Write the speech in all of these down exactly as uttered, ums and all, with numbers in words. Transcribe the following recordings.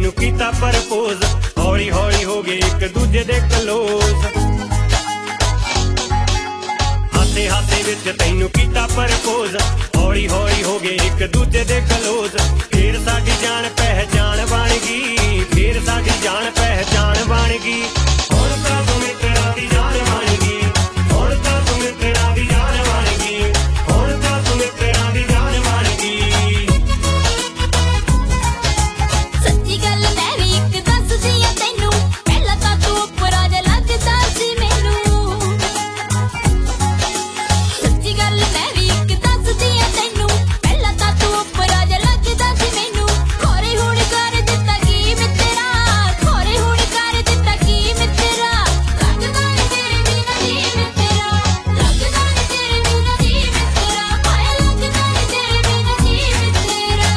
तैनू कीता परपोज, हौली हौली हो गए एक दूजे दे क्लोज। हाथे हाथे विच तैनू कीता परपोज, हौली हौली हो गए एक दूजे दे क्लोज। फिर साडी जान पहचान बन गई, फिर साडी जान पहचान बन गई। हुण तां तू मित्तरां दी जान बन गई, हुण तां तू मित्तरां दी जान बन गई, हुण तां तू मित्तरां दी जान बन गई। सच्ची गल मैं भी एक दसदी आ तैनू, पहला तां तू उपरा जा लगदा सी मैनू। सच्ची गल मैं भी एक दसदी आ तैनू, पहला तां तू उपरा जा लगदा सी मैनू। खोरे हुण कर दित्ता की मित्तरा, खोरे हुण कर दित्ता की मित्तरा। लगदा नी तेरे बिना जी मित्तरा, लगदा नी तेरे बिना जी मित्तरा, हाय लगदा नी तेरे बिना जी मित्तरा।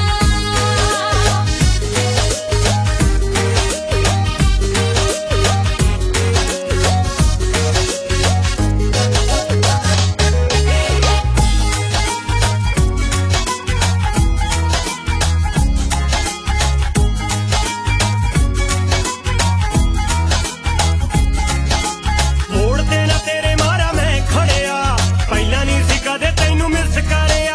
मोड़ ते ना तेरे मारा मैं खड़िया, पहला नहीं सी कदे तैनू मिस करिया।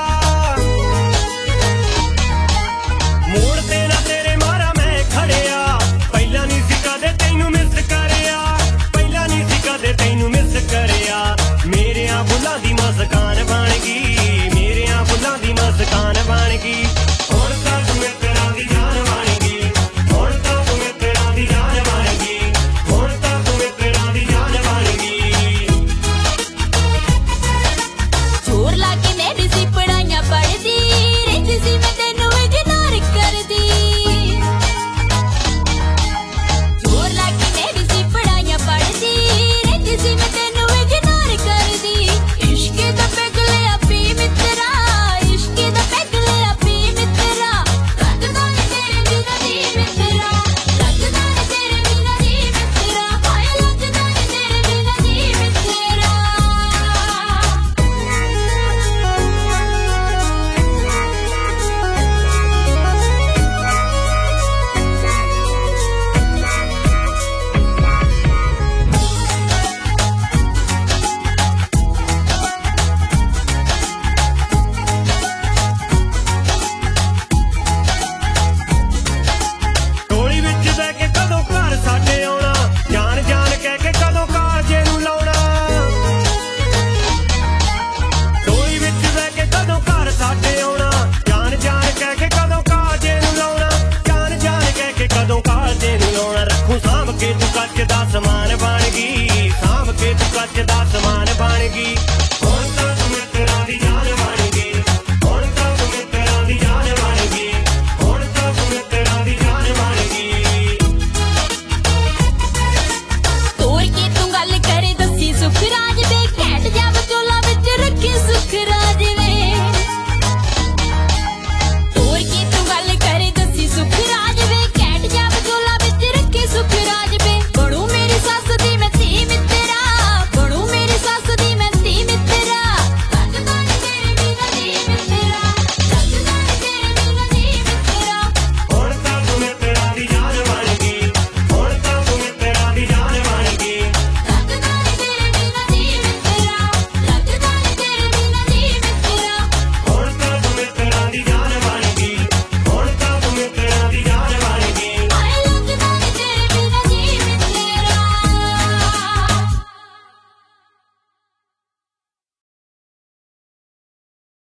मोड़ ते ना तेरे मारा मैं खड़िया, पहला नहीं सी कदे तैनू मिस करिया, पहला नहीं सी कदे तैनू मिस करिया। मेरे आ बुल्लां दी मस्कान बन गई, मेरे आ बुल्लां दी मस्कान बन गई। हुण तां तू मित्तरां दी जान बन गई, हुण तां तू मित्तरां दी जान बन गई, हुण तां तू मित्तरां दी जान बन गई। जोर लाके मेरी सी पढ़ाइयां पढ़दी, रहिंदी सी मैं तैनू इग्नोर करदी। जोर लाके मेरी सी पढ़ाइयां पढ़दी, रहिंदी सी मैं तैनू इग्नोर करदी। इश्क दा पैगलिया पी मित्तरा, इश्क दा पैगलिया पी मित्तरा। लगदा नी तेरे बिना जी मित्तरा, लगदा नी तेरे बिना जी मित्तरा, हाय लगदा नी तेरे बिना जी मित्तरा। टोली विच बह के कदों घर साडे आउणा, जान जान कह के कदों कालजे नूं लाउणा। टोली विच बह के कदों घर साडे आउणा, जान जान कह के कदों कालजे नूं लाउणा, जान जान कह के कदों कालजे नूं लाउणा। रखूं साਂਭ के तू ਕੱਚ ਦਾ समान बन गई, साਂभ के तू ਕੱਚ ਦਾ